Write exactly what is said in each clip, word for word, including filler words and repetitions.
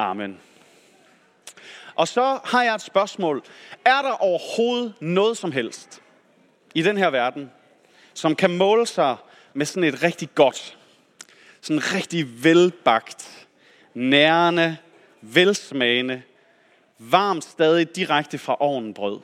Amen. Og så har jeg et spørgsmål. Er der overhovedet noget som helst i den her verden, som kan måle sig med sådan et rigtig godt, sådan et rigtig velbagt, nærende, velsmagende, varmt stadig direkte fra ovnen brød?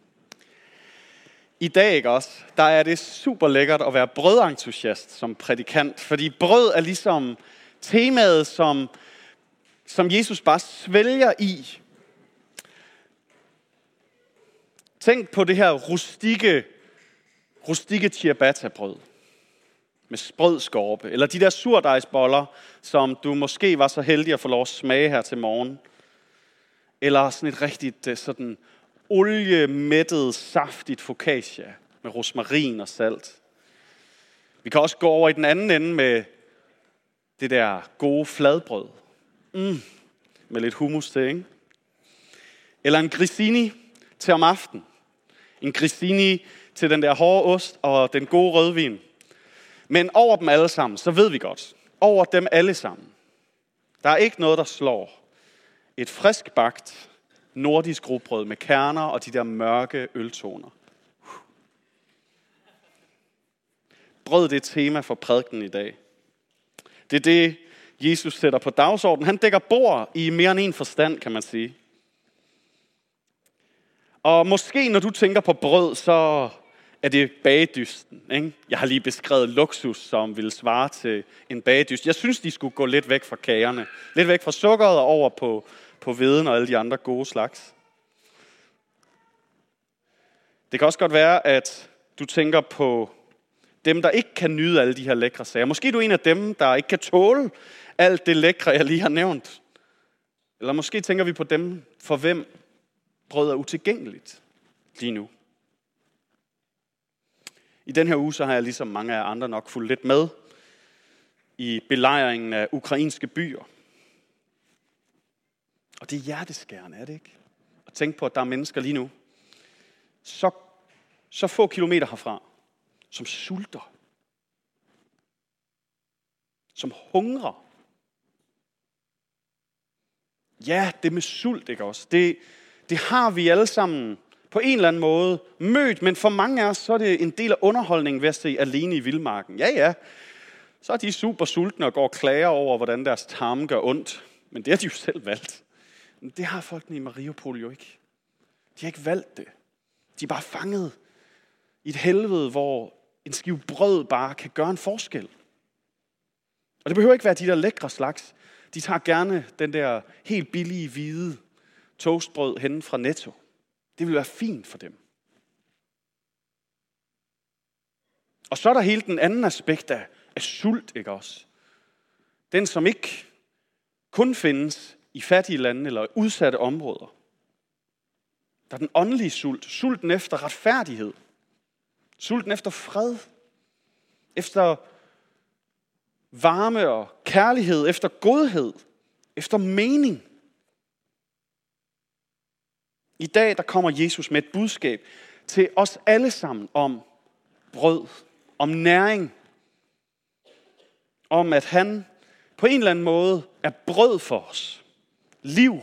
I dag, ikke også, der er det super lækkert at være brødentusiast som prædikant, fordi brød er ligesom temaet, som, som Jesus bare svælger i. Tænk på det her rustikke, rustikke ciabatta-brød med sprød skorpe, eller de der surdejsboller, som du måske var så heldig at få lov at smage her til morgen, eller sådan et rigtigt sådan oliemættet, saftigt focaccia med rosmarin og salt. Vi kan også gå over i den anden ende med det der gode fladbrød. Mm, med lidt hummus til, ikke? Eller en grissini til om aftenen. En grissini til den der hårde ost og den gode rødvin. Men over dem alle sammen, så ved vi godt. Over dem alle sammen. Der er ikke noget, der slår et frisk bagt nordisk rugbrød med kerner og de der mørke øltoner. Brød, det er tema for prædiken i dag. Det er det, Jesus sætter på dagsordenen. Han dækker bord i mere end en forstand, kan man sige. Og måske, når du tænker på brød, så er det bagedysten, ikke? Jeg har lige beskrevet luksus, som ville svare til en bagedyst. Jeg synes, de skulle gå lidt væk fra kagerne. Lidt væk fra sukkeret og over på, på hveden og alle de andre gode slags. Det kan også godt være, at du tænker på dem, der ikke kan nyde alle de her lækre sager. Måske er du en af dem, der ikke kan tåle alt det lækre, jeg lige har nævnt. Eller måske tænker vi på dem, for hvem brød er utilgængeligt lige nu. I den her uge, så har jeg ligesom mange af andre nok fulgt lidt med i belejringen af ukrainske byer. Og det er hjerteskærende, er det ikke? At tænke på, at der er mennesker lige nu, så, så få kilometer herfra, som sulter. Som hungrer. Ja, det med sult, ikke også? Det, det har vi alle sammen på en eller anden måde mødt, men for mange af os, så er det en del af underholdningen ved at se Alene i Vildmarken. Ja, ja, så er de super sultne og går og klager over, hvordan deres tarme gør ondt. Men det har de jo selv valgt. Men det har folkene i Mariupol jo ikke. De har ikke valgt det. De er bare fanget i et helvede, hvor en skive brød bare kan gøre en forskel. Og det behøver ikke være de der lækre slags. De tager gerne den der helt billige, hvide toastbrød henne fra Netto. Det vil være fint for dem. Og så er der hele den anden aspekt af, af sult, ikke også? Den, som ikke kun findes i fattige lande eller udsatte områder. Der er den åndelige sult. Sulten efter retfærdighed. Sulten efter fred. Efter varme og kærlighed. Efter godhed. Efter mening. I dag der kommer Jesus med et budskab til os alle sammen om brød, om næring, om at han på en eller anden måde er brød for os, liv.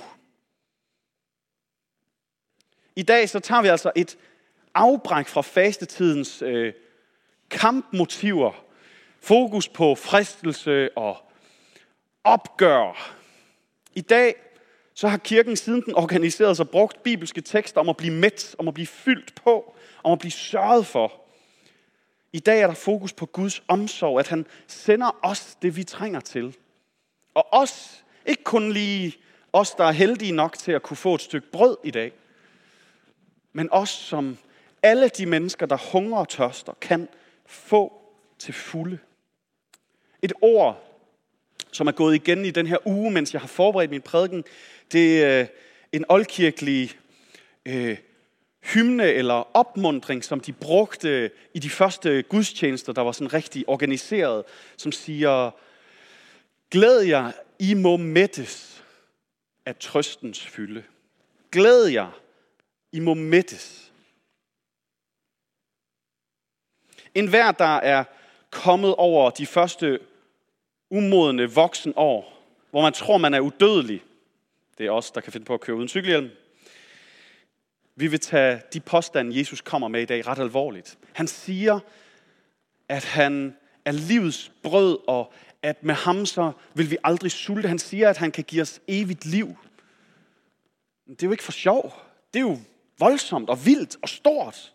I dag så tager vi altså et afbræk fra fastetidens øh, kampmotiver, fokus på fristelse og opgør. I dag så har kirken siden den organiserede sig brugt bibelske tekster om at blive mæt, om at blive fyldt på, om at blive sørget for. I dag er der fokus på Guds omsorg, at han sender os det, vi trænger til. Og os, ikke kun lige os, der er heldige nok til at kunne få et stykke brød i dag, men os, som alle de mennesker, der hungrer og tørster, kan få til fulde. Et ord, som er gået igen i den her uge, mens jeg har forberedt min prædiken, det er en oldkirkelig øh, hymne eller opmuntring, som de brugte i de første gudstjenester, der var sådan rigtig organiseret, som siger, glæd jer, I må mættes af trøstens fylde. Glæd jer, I må mættes. En hver, der er kommet over de første umodne voksenår, hvor man tror, man er udødelig, Det er os, der kan finde på at køre uden cykelhjelm. Vi vil tage de påstande, Jesus kommer med i dag, ret alvorligt. Han siger, at han er livets brød, og at med ham så vil vi aldrig sulte. Han siger, at han kan give os evigt liv. Men det er jo ikke for sjov. Det er jo voldsomt og vildt og stort.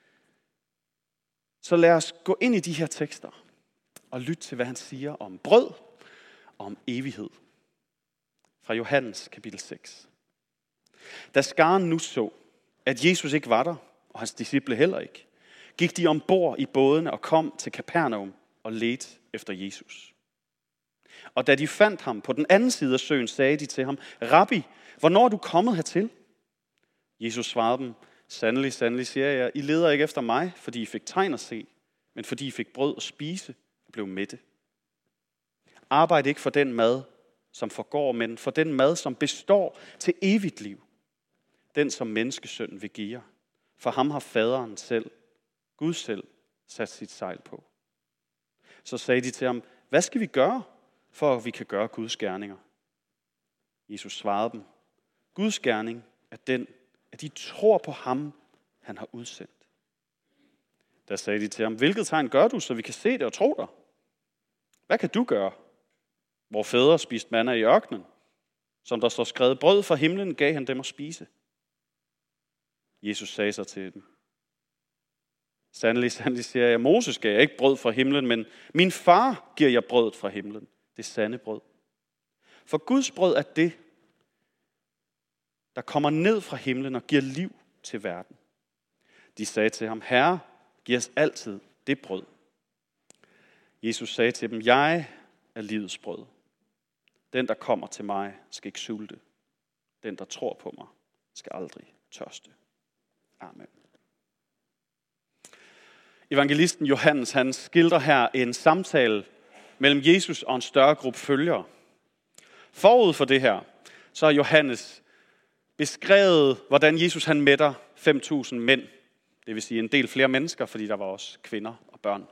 Så lad os gå ind i de her tekster og lytte til, hvad han siger om brød og om evighed. Fra Johannes kapitel seks. Da skaren nu så, at Jesus ikke var der, og hans disciple heller ikke, gik de ombord i bådene og kom til Kapernaum og ledte efter Jesus. Og da de fandt ham på den anden side af søen, sagde de til ham, Rabbi, hvornår er du kommet hertil? Jesus svarede dem, sandelig, sandelig siger jeg, I leder ikke efter mig, fordi I fik tegn at se, men fordi I fik brød at spise og blev mætte. Arbejd ikke for den mad, som forgår, men for den mad, som består til evigt liv. Den, som menneskesønnen vil give jer. For ham har faderen selv, Gud selv, sat sit sejl på. Så sagde de til ham, hvad skal vi gøre, for at vi kan gøre Guds gerninger? Jesus svarede dem, Guds gerning er den, at de tror på ham, han har udsendt. Der sagde de til ham, hvilket tegn gør du, så vi kan se det og tro dig? Hvad kan du gøre? Hvor fædre spiste manna i ørkenen, som der står skrevet, brød fra himlen gav han dem at spise. Jesus sagde så til dem, sandelig, sandelig siger jeg, Moses gav jeg ikke brød fra himlen, men min far giver jeg brødet fra himlen, det sande brød. For Guds brød er det, der kommer ned fra himlen og giver liv til verden. De sagde til ham, Herre, giv os altid det brød. Jesus sagde til dem, jeg er livets brød. Den, der kommer til mig, skal ikke sulte. Den, der tror på mig, skal aldrig tørste. Amen. Evangelisten Johannes, han skildrer her en samtale mellem Jesus og en større gruppe følgere. Forud for det her, så har Johannes beskrevet, hvordan Jesus han mætter fem tusind mænd. Det vil sige en del flere mennesker, fordi der var også kvinder og børn.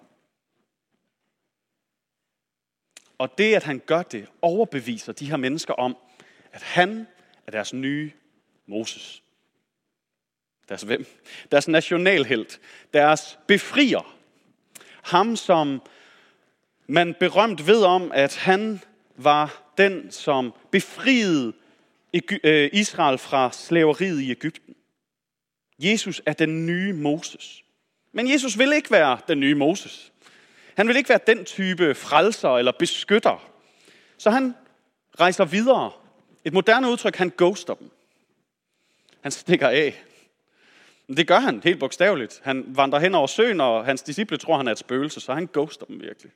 Og det, at han gør det, overbeviser de her mennesker om, at han er deres nye Moses. Deres hvem? Deres nationalhelt. Deres befrier. Ham, som man berømt ved om, at han var den, som befriede Israel fra slaveriet i Egypten. Jesus er den nye Moses. Men Jesus vil ikke være den nye Moses. Han vil ikke være den type frelser eller beskytter. Så han rejser videre. Et moderne udtryk, han ghoster dem. Han stikker af. Men det gør han helt bogstaveligt. Han vandrer hen over søen, og hans disciple tror, han er et spøgelse, så han ghoster dem virkelig.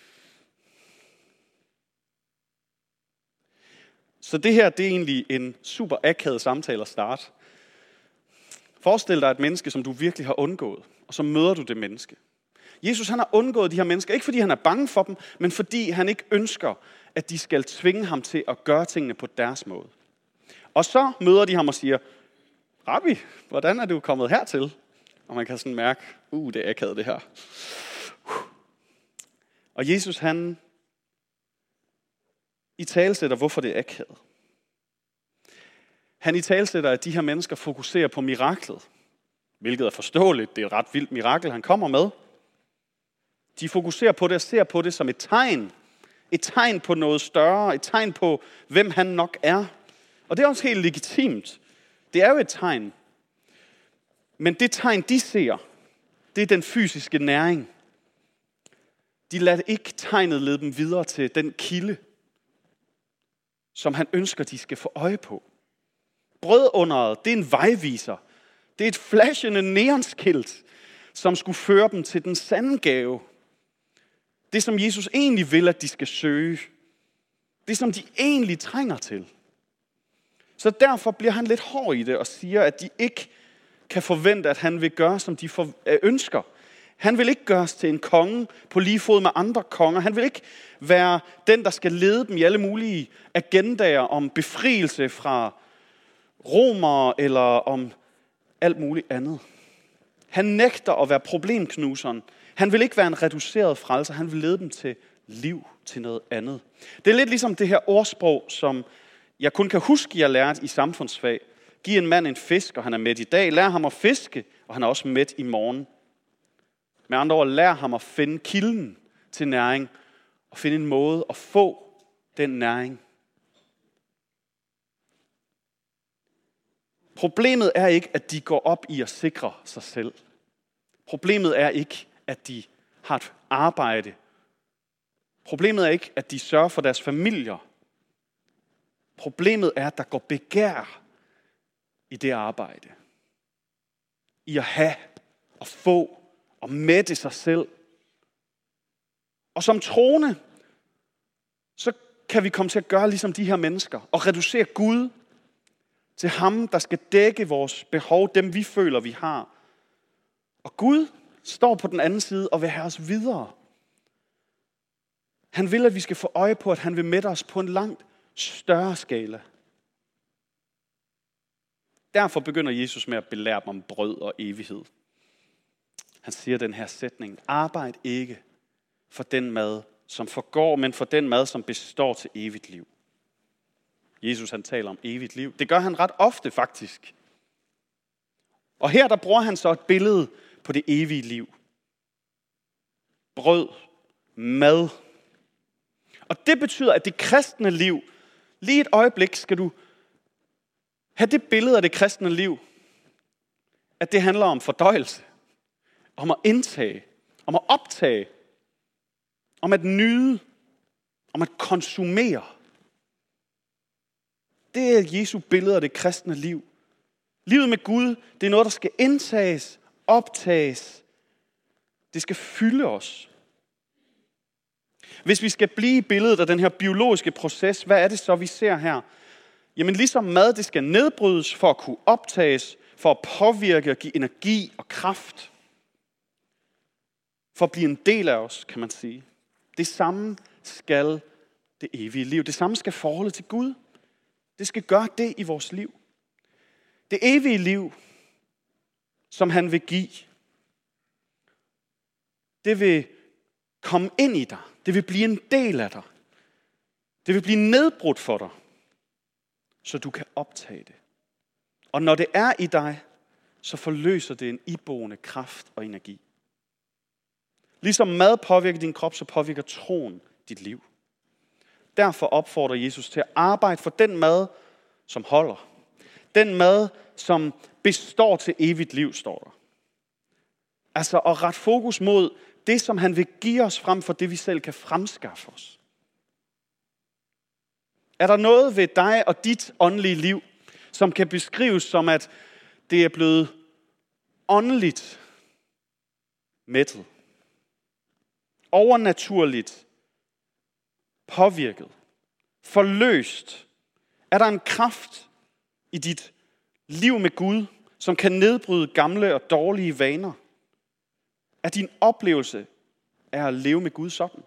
Så det her, det er egentlig en super akavet samtale at starte. Forestil dig et menneske, som du virkelig har undgået, og så møder du det menneske. Jesus han har undgået de her mennesker, ikke fordi han er bange for dem, men fordi han ikke ønsker, at de skal tvinge ham til at gøre tingene på deres måde. Og så møder de ham og siger, Rabbi, hvordan er du kommet hertil? Og man kan sådan mærke, uh, det er akavet det her. Og Jesus han italesætter, hvorfor det er akavet. Han italesætter, at de her mennesker fokuserer på miraklet, hvilket er forståeligt. Det er et ret vildt mirakel, han kommer med. De fokuserer på det og ser på det som et tegn. Et tegn på noget større. Et tegn på, hvem han nok er. Og det er også helt legitimt. Det er jo et tegn. Men det tegn, de ser, det er den fysiske næring. De lader ikke tegnet lede dem videre til den kilde, som han ønsker, de skal få øje på. Brødunderet, det er en vejviser. Det er et flashende neonskilt, som skulle føre dem til den sande gave. Det, som Jesus egentlig vil, at de skal søge. Det, som de egentlig trænger til. Så derfor bliver han lidt hård i det og siger, at de ikke kan forvente, at han vil gøre, som de ønsker. Han vil ikke gøres til en konge på lige fod med andre konger. Han vil ikke være den, der skal lede dem i alle mulige agendaer om befrielse fra romere eller om alt muligt andet. Han nægter at være problemknuseren. Han vil ikke være en reduceret frelser. Han vil lede dem til liv, til noget andet. Det er lidt ligesom det her ordsprog, som jeg kun kan huske, jeg lærte i samfundsfag. Giv en mand en fisk, og han er mæt i dag. Lær ham at fiske, og han er også mæt i morgen. Med andre ord, lær ham at finde kilden til næring, og finde en måde at få den næring. Problemet er ikke, at de går op i at sikre sig selv. Problemet er ikke, at de har et arbejde. Problemet er ikke, at de sørger for deres familier. Problemet er, at der går begær i det arbejde. I at have og få og mætte sig selv. Og som troende, så kan vi komme til at gøre ligesom de her mennesker og reducere Gud til ham, der skal dække vores behov, dem vi føler, vi har. Og Gud står på den anden side og vil have os videre. Han vil, at vi skal få øje på, at han vil mætte os på en langt større skala. Derfor begynder Jesus med at belære dem om brød og evighed. Han siger den her sætning: arbejd ikke for den mad, som forgår, men for den mad, som består til evigt liv. Jesus han taler om evigt liv. Det gør han ret ofte faktisk. Og her der bruger han så et billede på det evige liv. Brød, mad. Og det betyder, at det kristne liv, lige et øjeblik skal du have det billede af det kristne liv, at det handler om fordøjelse, om at indtage, om at optage, om at nyde, om at konsumere. Det er Jesu billede af det kristne liv. Livet med Gud, det er noget, der skal indtages, optages. Det skal fylde os. Hvis vi skal blive i billedet af den her biologiske proces, hvad er det så, vi ser her? Jamen ligesom mad, det skal nedbrydes for at kunne optages, for at påvirke og give energi og kraft. For at blive en del af os, kan man sige. Det samme skal det evige liv. Det samme skal forholdet til Gud. Det skal gøre det i vores liv. Det evige liv, som han vil give, det vil komme ind i dig. Det vil blive en del af dig. Det vil blive nedbrudt for dig, så du kan optage det. Og når det er i dig, så forløser det en iboende kraft og energi. Ligesom mad påvirker din krop, så påvirker troen dit liv. Derfor opfordrer Jesus til at arbejde for den mad, som holder. Den mad, som består til evigt liv, står der. Altså at rette fokus mod det, som han vil give os frem for det, vi selv kan fremskaffe os. Er der noget ved dig og dit åndelige liv, som kan beskrives som, at det er blevet åndeligt mættet? Overnaturligt påvirket? Forløst? Er der en kraft i dit liv med Gud, som kan nedbryde gamle og dårlige vaner? Er din oplevelse af at leve med Gud sådan?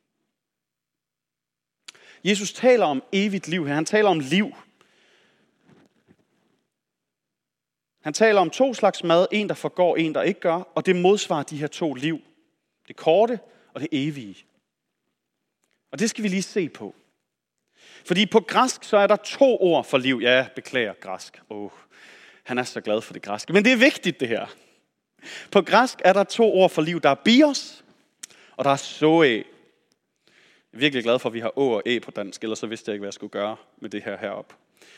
Jesus taler om evigt liv her. Han taler om liv. Han taler om to slags mad. En, der forgår, en, der ikke gør. Og det modsvarer de her to liv. Det korte og det evige. Og det skal vi lige se på. Fordi på græsk, så er der to ord for liv. Ja, beklager græsk. Åh, han er så glad for det græske. Men det er vigtigt, det her. På græsk er der to ord for liv. Der er bios, og der er zoe. Jeg er virkelig glad for, at vi har å og æ på dansk, ellers så vidste jeg ikke, hvad jeg skulle gøre med det her heroppe.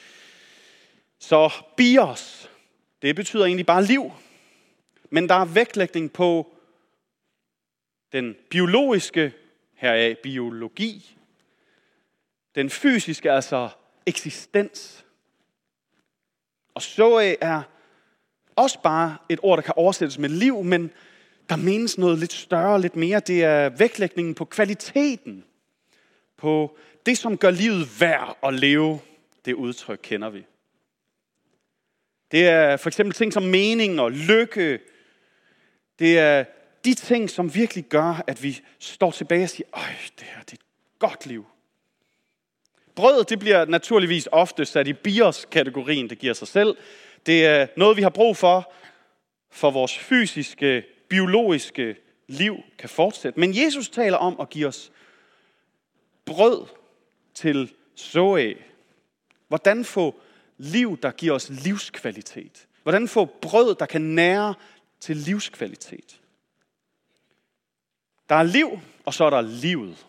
Så bios, det betyder egentlig bare liv. Men der er vægtlægning på den biologiske, heraf biologi. Den fysiske, altså eksistens. Og zoe er også bare et ord, der kan oversættes med liv, men der menes noget lidt større, lidt mere. Det er vægtlægningen på kvaliteten. På det, som gør livet værd at leve. Det udtryk kender vi. Det er for eksempel ting som mening og lykke. Det er de ting, som virkelig gør, at vi står tilbage og siger, øj, det her det er et godt liv. Brødet, det bliver naturligvis ofte sat i bios-kategorien, det giver sig selv. Det er noget, vi har brug for, for vores fysiske, biologiske liv kan fortsætte. Men Jesus taler om at give os brød til zoe, Hvordan få liv, der giver os livskvalitet. Hvordan få brød, der kan nære til livskvalitet. Der er liv, og så er der livet.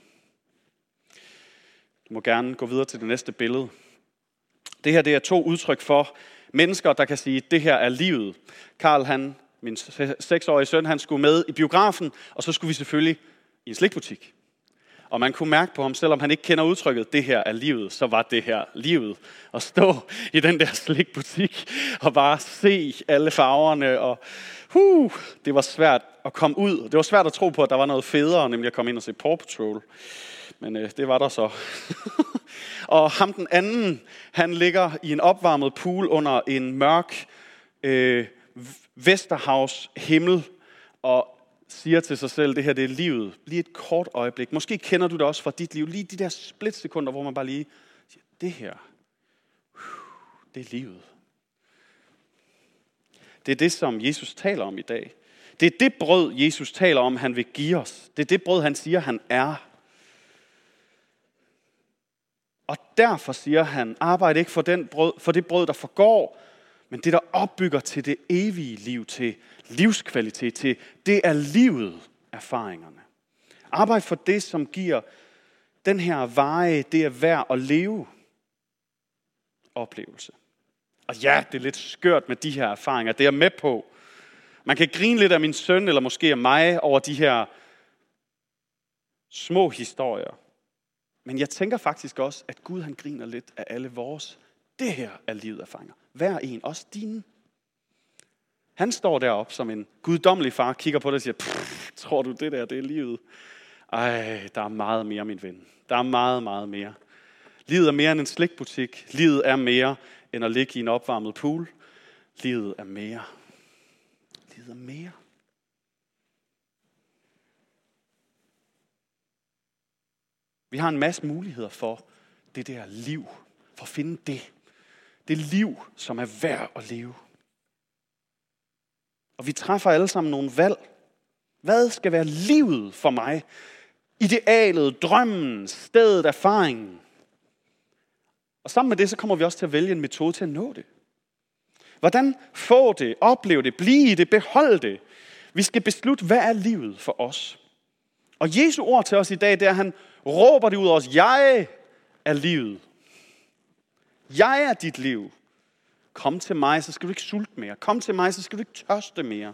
Du må gerne gå videre til det næste billede. Det her det er to udtryk for mennesker, der kan sige, at det her er livet. Karl, han, min seksårige søn, han skulle med i biografen, og så skulle vi selvfølgelig i en slikbutik. Og man kunne mærke på ham, selvom han ikke kender udtrykket, det her er livet, så var det her livet. At stå i den der slikbutik og bare se alle farverne. Og huh, det var svært at komme ud. Det var svært at tro på, at der var noget federe, nemlig at komme ind og se Paw Patrol. Men øh, det var der så. Og ham den anden, han ligger i en opvarmet pool under en mørk øh, Vesterhavs himmel og siger til sig selv, det her det er livet. Lige et kort øjeblik. Måske kender du det også fra dit liv. Lige de der splitsekunder, hvor man bare lige siger, det her, det er livet. Det er det, som Jesus taler om i dag. Det er det brød, Jesus taler om, han vil give os. Det er det brød, han siger, han er. Og derfor siger han, arbejd ikke for, den brød, for det brød, der forgår, men det, der opbygger til det evige liv, til livskvalitet, til det er livet, erfaringerne. Arbejd for det, som giver den her veje, det er værd at leve oplevelse. Og ja, det er lidt skørt med de her erfaringer, det er jeg med på. Man kan grine lidt af min søn, eller måske af mig, over de her små historier. Men jeg tænker faktisk også, at Gud han griner lidt af alle vores. Det her er livet erfaringer. Hver en, også dine. Han står deroppe som en guddommelig far, kigger på det og siger, tror du det der, det er livet? Ej, der er meget mere, min ven. Der er meget, meget mere. Livet er mere end en slikbutik. Livet er mere end at ligge i en opvarmet pool. Livet er mere. Livet er mere. Vi har en masse muligheder for det der liv. For at finde det. Det liv, som er værd at leve. Og vi træffer alle sammen nogle valg. Hvad skal være livet for mig? Idealet, drømmen, stedet, erfaringen. Og sammen med det, så kommer vi også til at vælge en metode til at nå det. Hvordan få det, opleve det, blive i det, beholde det. Vi skal beslutte, hvad er livet for os. Og Jesu ord til os i dag, det er, at han råber det ud af os. Jeg er livet. Jeg er dit liv. Kom til mig, så skal du ikke sulte mere. Kom til mig, så skal du ikke tørste mere.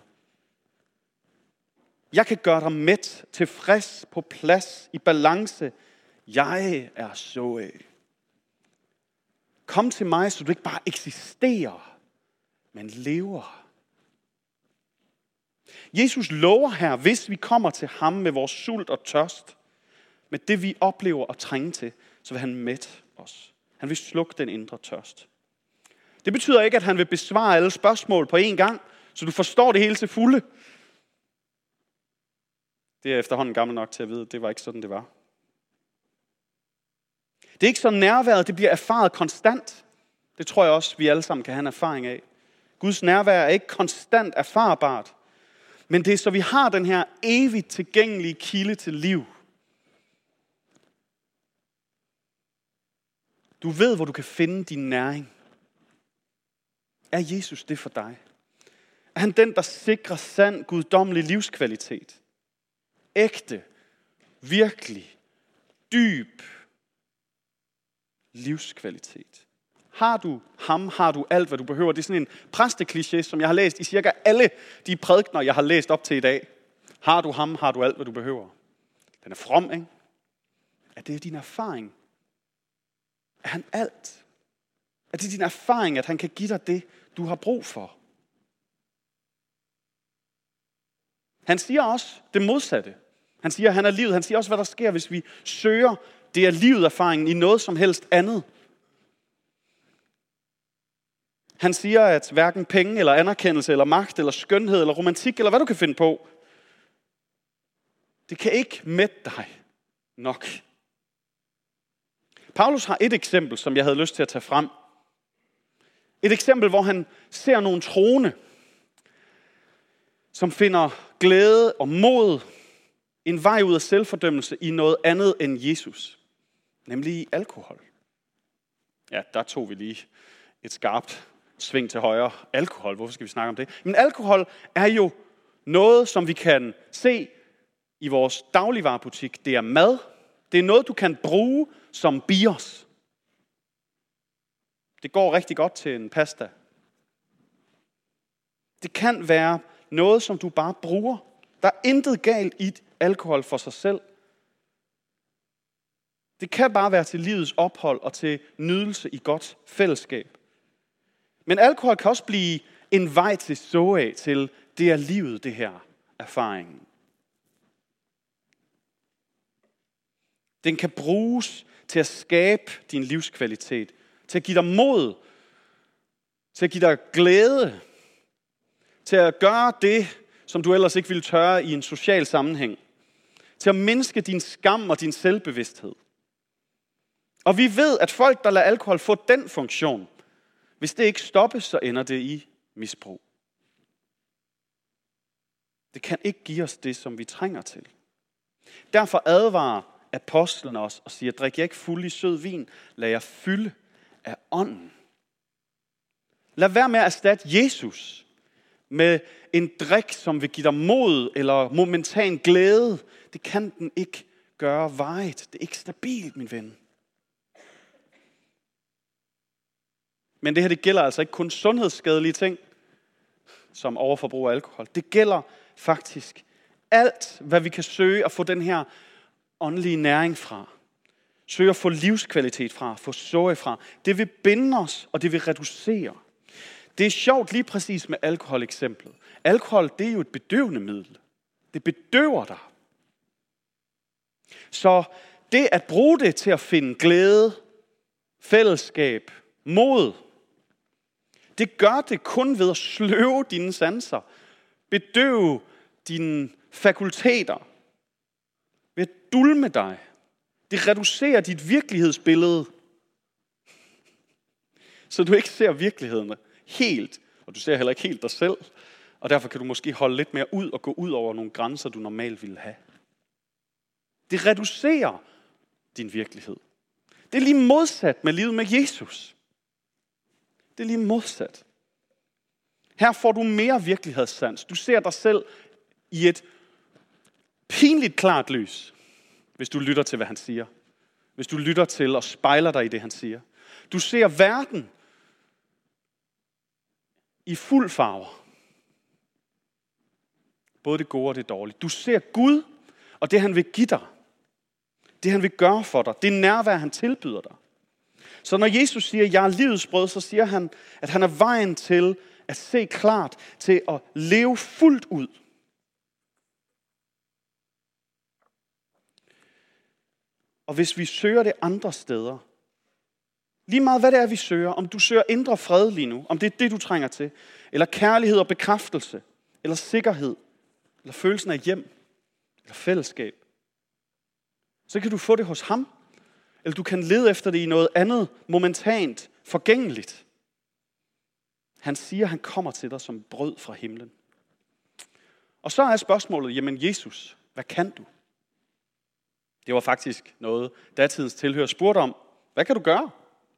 Jeg kan gøre dig mæt, tilfreds, på plads, i balance. Jeg er så. Kom til mig, så du ikke bare eksisterer, men lever. Jesus lover her, hvis vi kommer til ham med vores sult og tørst, med det vi oplever og trænge til, så vil han mætte os. Han vil slukke den indre tørst. Det betyder ikke, at han vil besvare alle spørgsmål på én gang, så du forstår det hele til fulde. Det er efterhånden gammel nok til at vide, at det var ikke sådan, det var. Det er ikke så nærværet, det bliver erfaret konstant. Det tror jeg også, vi alle sammen kan have en erfaring af. Guds nærvær er ikke konstant erfarbart, men det er så, vi har den her evigt tilgængelige kilde til liv. Du ved, hvor du kan finde din næring. Er Jesus det for dig? Er han den, der sikrer sand, guddommelig livskvalitet? Ægte, virkelig, dyb livskvalitet. Har du ham, har du alt, hvad du behøver. Det er sådan en præstekliché, som jeg har læst i cirka alle de prædikener, jeg har læst op til i dag. Har du ham, har du alt, hvad du behøver. Den er from, ikke? Er det din erfaring? Er han alt? Er det din erfaring, at han kan give dig det, du har brug for? Han siger også det modsatte. Han siger, at han er livet. Han siger også, hvad der sker, hvis vi søger det er livet erfaringen i noget som helst andet. Han siger, at hverken penge eller anerkendelse eller magt eller skønhed eller romantik eller hvad du kan finde på, det kan ikke mætte dig nok. Paulus har et eksempel, som jeg havde lyst til at tage frem. Et eksempel, hvor han ser nogle troende, som finder glæde og mod, en vej ud af selvfordømmelse i noget andet end Jesus, nemlig alkohol. Ja, der tog vi lige et skarpt sving til højre. Alkohol, hvorfor skal vi snakke om det? Men alkohol er jo noget, som vi kan se i vores dagligvarebutik. Det er mad. Det er noget, du kan bruge som bios. Det går rigtig godt til en pasta. Det kan være noget, som du bare bruger. Der er intet galt i alkohol for sig selv. Det kan bare være til livets ophold og til nydelse i godt fællesskab. Men alkohol kan også blive en vej til så af, til det er livet, det her erfaringen. Den kan bruges til at skabe din livskvalitet, til at give dig mod, til at give dig glæde, til at gøre det, som du ellers ikke ville tørre i en social sammenhæng, til at mindske din skam og din selvbevidsthed. Og vi ved, at folk, der lader alkohol få den funktion, hvis det ikke stoppes, så ender det i misbrug. Det kan ikke give os det, som vi trænger til. Derfor advarer apostlen os og siger, drik jer ikke fuld i sød vin, lad jer fylde af ånden. Lad være med at erstatte Jesus med en drik, som vil give dig mod eller momentan glæde. Det kan den ikke gøre varigt. Det er ikke stabilt, min ven. Men det her, det gælder altså ikke kun sundhedsskadelige ting, som overforbrug af alkohol. Det gælder faktisk alt, hvad vi kan søge at få den her åndelige næring fra. Søge at få livskvalitet fra, få sorg fra. Det vil binde os, og det vil reducere. Det er sjovt lige præcis med alkoholeksemplet. Alkohol, det er jo et bedøvende middel. Det bedøver dig. Så det at bruge det til at finde glæde, fællesskab, mod, det gør det kun ved at sløve dine sanser, bedøve dine fakulteter, ved at dulme dig. Det reducerer dit virkelighedsbillede, så du ikke ser virkeligheden helt, og du ser heller ikke helt dig selv, og derfor kan du måske holde lidt mere ud og gå ud over nogle grænser, du normalt ville have. Det reducerer din virkelighed. Det er lige modsat med livet med Jesus. Det er lige modsat. Her får du mere virkelighedssans. Du ser dig selv i et pinligt klart lys, hvis du lytter til, hvad han siger. Hvis du lytter til og spejler dig i det, han siger. Du ser verden i fuld farver. Både det gode og det dårlige. Du ser Gud og det, han vil give dig. Det, han vil gøre for dig. Det nærvær, han tilbyder dig. Så når Jesus siger, jeg er livets brød, så siger han, at han er vejen til at se klart, til at leve fuldt ud. Og hvis vi søger det andre steder, lige meget hvad det er, vi søger, om du søger indre fred lige nu, om det er det, du trænger til, eller kærlighed og bekræftelse, eller sikkerhed, eller følelsen af hjem, eller fællesskab, så kan du få det hos ham, eller du kan lede efter det i noget andet, momentant, forgængeligt. Han siger, at han kommer til dig som brød fra himlen. Og så er spørgsmålet, jamen Jesus, hvad kan du? Det var faktisk noget, datidens tilhører spurgte om. Hvad kan du gøre?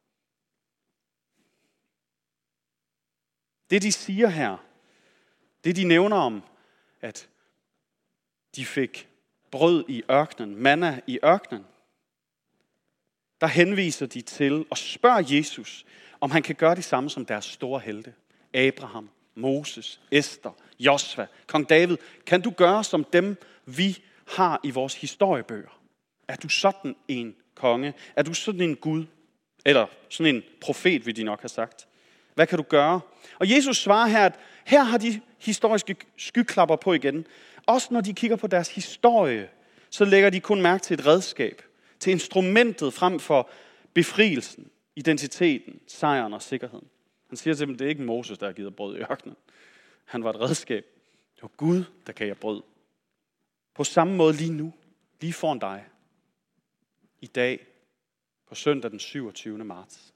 Det de siger her, det de nævner om, at de fik brød i ørkenen, manna i ørkenen, der henviser de til og spørger Jesus, om han kan gøre det samme som deres store helte. Abraham, Moses, Esther, Josva, kong David. Kan du gøre som dem, vi har i vores historiebøger? Er du sådan en konge? Er du sådan en Gud? Eller sådan en profet, vil de nok have sagt. Hvad kan du gøre? Og Jesus svarer her, at her har de historiske skyklapper på igen. Også når de kigger på deres historie, så lægger de kun mærke til et redskab. Til instrumentet frem for befrielsen, identiteten, sejren og sikkerheden. Han siger til dem, det er ikke Moses, der har givet brød i ørkenen. Han var et redskab. Det var Gud, der gav jer brød. På samme måde lige nu, lige foran dig. I dag, på søndag den syvogtyvende marts.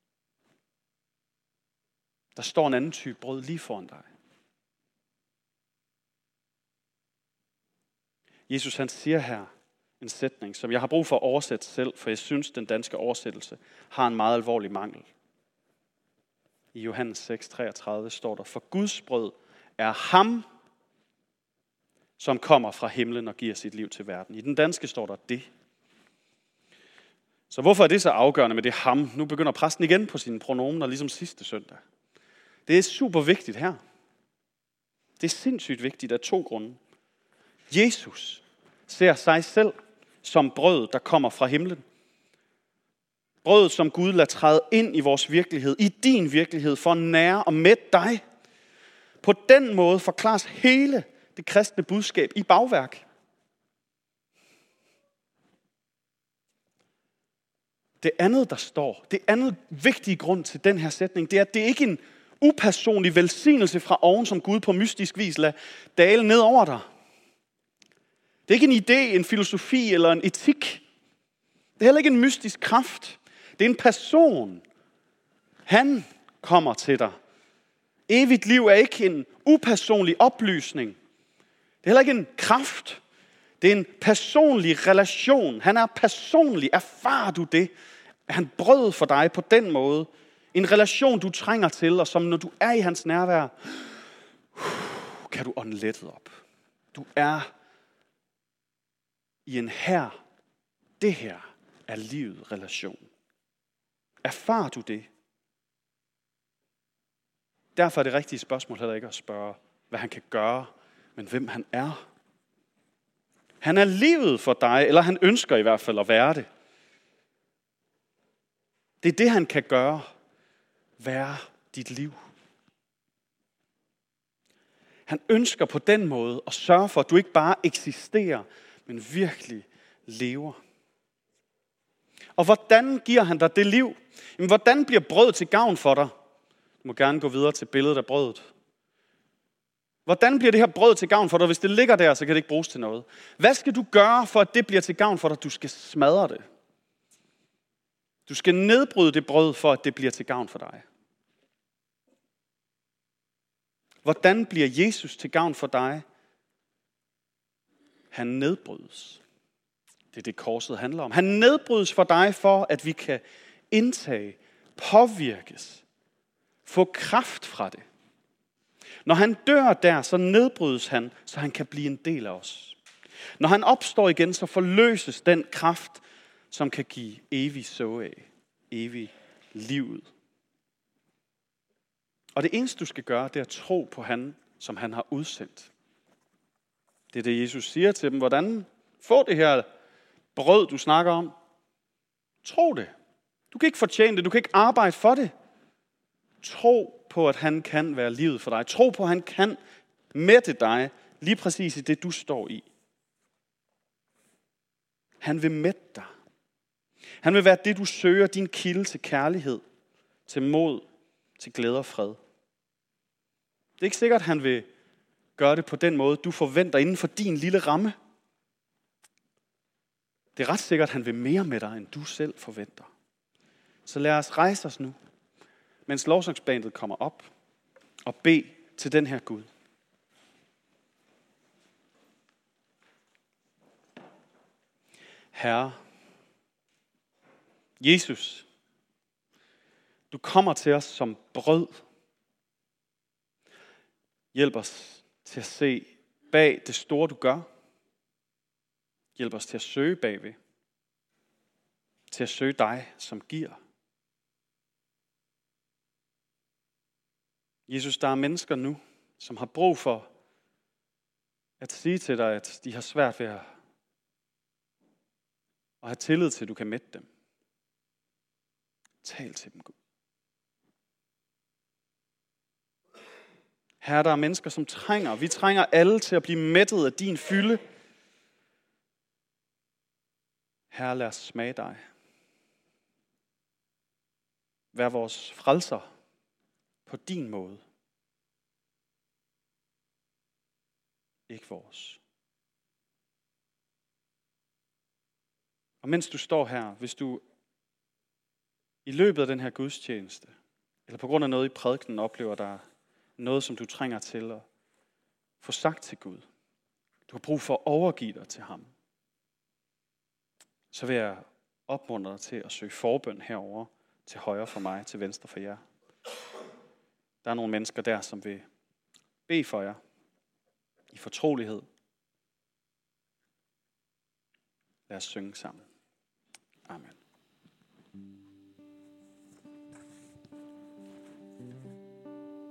Der står en anden type brød lige foran dig. Jesus han siger her, en sætning, som jeg har brug for at oversætte selv, for jeg synes, den danske oversættelse har en meget alvorlig mangel. I Johannes seks treogtredive står der, for Guds brød er ham, som kommer fra himlen og giver sit liv til verden. I den danske står der det. Så hvorfor er det så afgørende med det ham? Nu begynder præsten igen på sine pronomener, ligesom sidste søndag. Det er super vigtigt her. Det er sindssygt vigtigt af to grunde. Jesus ser sig selv som brød, der kommer fra himlen. Brødet, som Gud lader træde ind i vores virkelighed, i din virkelighed, for at nære og mætte dig. På den måde forklares hele det kristne budskab i bagværk. Det andet, der står, det andet vigtige grund til den her sætning, det er, at det ikke er en upersonlig velsignelse fra oven, som Gud på mystisk vis lader dale ned over dig. Det er ikke en idé, en filosofi eller en etik. Det er heller ikke en mystisk kraft. Det er en person. Han kommer til dig. Evigt liv er ikke en upersonlig oplysning. Det er heller ikke en kraft. Det er en personlig relation. Han er personlig. Erfarer du det? Er han brød for dig på den måde? En relation, du trænger til, og som når du er i hans nærvær, kan du ånde lettet op. Du er i en her. Det her er livet relation. Erfarer du det? Derfor er det rigtige spørgsmål heller ikke at spørge, hvad han kan gøre, men hvem han er. Han er livet for dig, eller han ønsker i hvert fald at være det. Det er det, han kan gøre. Være dit liv. Han ønsker på den måde at sørge for, at du ikke bare eksisterer, men virkelig lever. Og hvordan giver han dig det liv? Jamen, hvordan bliver brød til gavn for dig? Du må gerne gå videre til billedet af brødet. Hvordan bliver det her brød til gavn for dig? Hvis det ligger der, så kan det ikke bruges til noget. Hvad skal du gøre, for at det bliver til gavn for dig? Du skal smadre det. Du skal nedbryde det brød, for at det bliver til gavn for dig. Hvordan bliver Jesus til gavn for dig? Han nedbrydes. Det er det, korset handler om. Han nedbrydes for dig, for at vi kan indtage, påvirkes, få kraft fra det. Når han dør der, så nedbrydes han, så han kan blive en del af os. Når han opstår igen, så forløses den kraft, som kan give evig så af, evig livet. Og det eneste, du skal gøre, det er at tro på han, som han har udsendt. Det er det, Jesus siger til dem. Hvordan få det her brød, du snakker om? Tro det. Du kan ikke fortjene det. Du kan ikke arbejde for det. Tro på, at han kan være livet for dig. Tro på, at han kan mætte dig lige præcis i det, du står i. Han vil mætte dig. Han vil være det, du søger, din kilde til kærlighed, til mod, til glæde og fred. Det er ikke sikkert, at han vil gøre det på den måde, du forventer inden for din lille ramme. Det er ret sikkert, at han vil mere med dig, end du selv forventer. Så lad os rejse os nu, mens lovsangsbandet kommer op, og bede til den her Gud. Herre, Jesus, du kommer til os som brød. Hjælp os til at se bag det store, du gør. Hjælp os til at søge bagved. Til at søge dig, som giver. Jesus, der er mennesker nu, som har brug for at sige til dig, at de har svært ved at, at have tillid til, at du kan mætte dem. Tal til dem, Gud. Herre, der er mennesker, som trænger. Vi trænger alle til at blive mættet af din fylde. Herre, lad os smage dig. Vær vores frelser på din måde. Ikke vores. Og mens du står her, hvis du i løbet af den her gudstjeneste, eller på grund af noget i prædikenen oplever, der er noget, som du trænger til at få sagt til Gud. Du har brug for at overgive dig til ham. så vil jeg opmuntre dig til at søge forbøn herover til højre for mig, til venstre for jer. Der er nogle mennesker der, som vil bede for jer i fortrolighed. Lad os synge sammen. Amen.